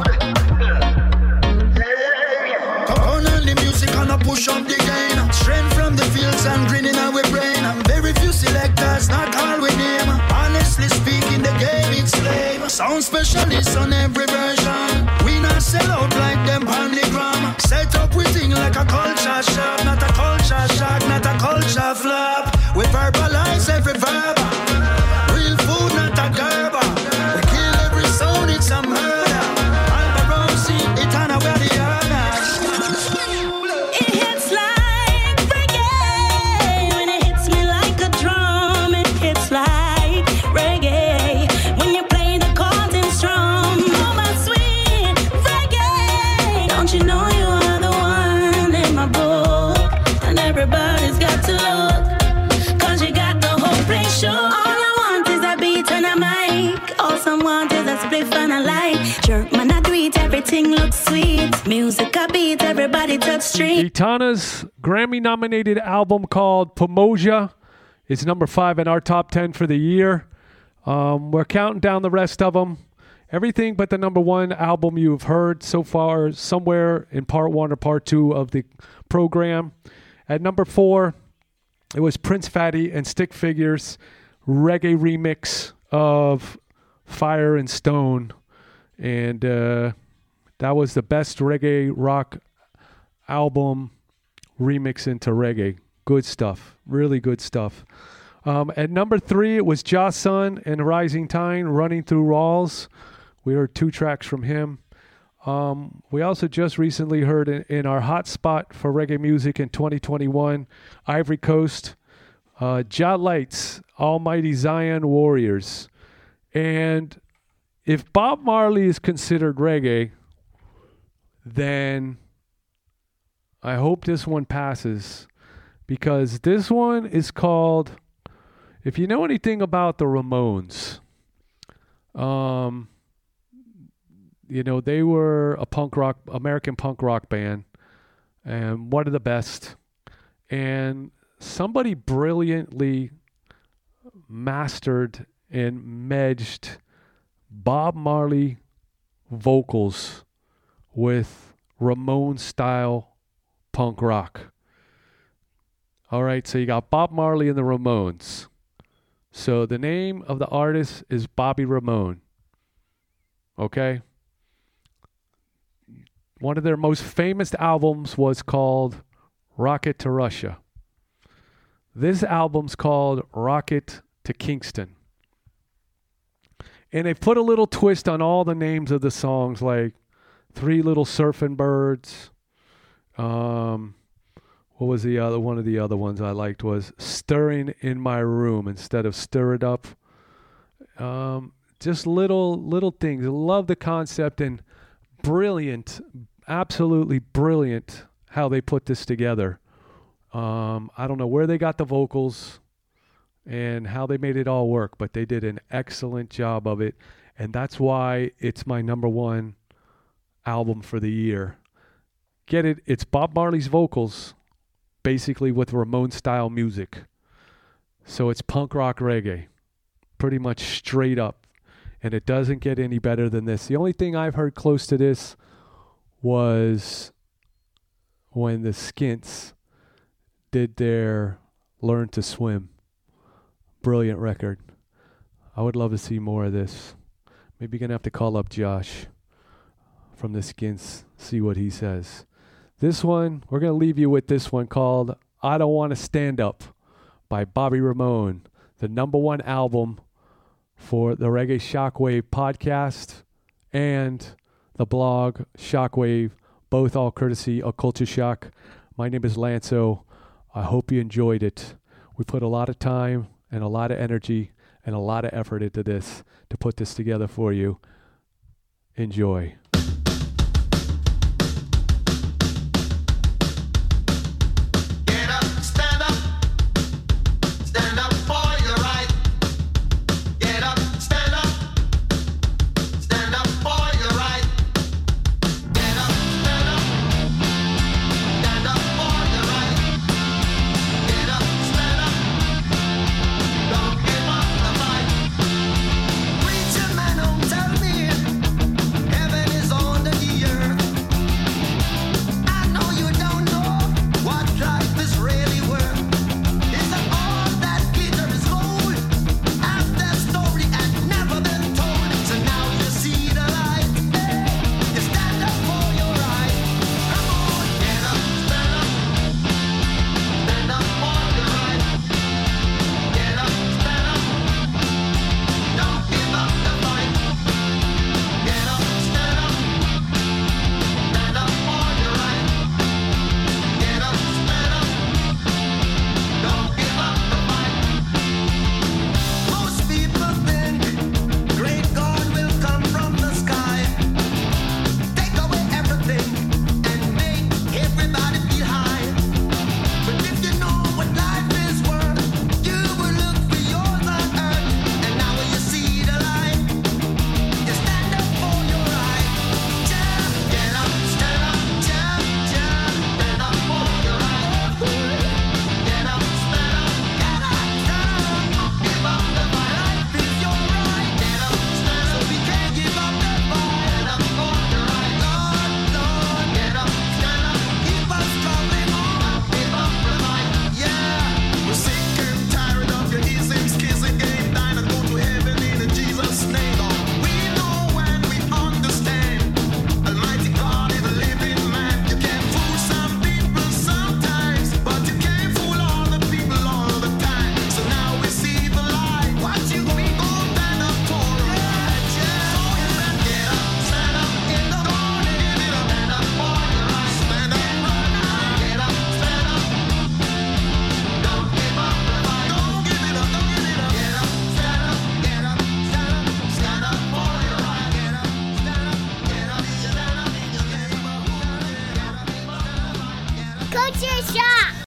Turn on the music and a push up the gain. Strength from the fields and green in our brain. And very few selectors, not all we name. Honestly speaking, the game it's lame. Sound specialists on every version. We not sell out like them on the gram. Set up we thing like a culture shock. Not a culture shock, not a culture flop. We verbalize every verb. Real food, not a gerber. We kill every sound, it's a murder. Albarosi, Itana, where the others. It hits like reggae. When it hits me like a drum, it hits like reggae. When you play the chords and strum, oh my sweet reggae. Don't you know you are the one in my book? And everybody's got to look, 'cause you got the whole place shook. All I want is a beat and a mic. All some want is a spliff and a light. Jerk man, I do it every everything looks sweet. Music a beat, everybody touch street. Etana's Grammy-nominated album called Pomoja is number 5 in our top 10 for the year. We're counting down the rest of them. Everything but the number 1 album you've heard so far, somewhere in part 1 or part 2 of the program. At number 4, it was Prince Fatty and Stick Figures reggae remix of Fire and Stone. And that was the best reggae rock album remix into reggae. Good stuff. Really good stuff. At number 3, it was Ja Sun and Rising Tide, Running Through Walls. We heard 2 tracks from him. We also just recently heard in our hot spot for reggae music in 2021, Ivory Coast, Ja Lights, Almighty Zion Warriors. And if Bob Marley is considered reggae, then I hope this one passes, because this one is called, if you know anything about the Ramones, you know, they were a American punk rock band, and one of the best. And somebody brilliantly mastered and medged Bob Marley vocals with Ramones-style punk rock. All right, so you got Bob Marley and the Ramones. So the name of the artist is Bobby Ramone. Okay? One of their most famous albums was called Rocket to Russia. This album's called Rocket to Kingston. And they put a little twist on all the names of the songs, like Three Little Surfing Birds. What was the other one of the other ones I liked was Stirring in My Room instead of Stir It Up. Just little things. I love the concept, and brilliant, absolutely brilliant how they put this together. I don't know where they got the vocals and how they made it all work, but they did an excellent job of it, and that's why it's my number 1 album for the year. Get it? It's Bob Marley's vocals, basically with Ramones-style music. So it's punk rock reggae, pretty much straight up, and it doesn't get any better than this. The only thing I've heard close to this was when the Skints did their Learn to Swim. Brilliant record. I would love to see more of this. Maybe you're going to have to call up Josh from the Skints, see what he says. This one, we're going to leave you with this one called I Don't Want to Stand Up by Bobby Ramone, the number 1 album for the Reggae Shockwave podcast and the blog Shockwave, both all courtesy of Culture Shock. My name is Lanzo. I hope you enjoyed it. We put a lot of time and a lot of energy and a lot of effort into this to put this together for you. Enjoy. Preacher man, don't tell me heaven is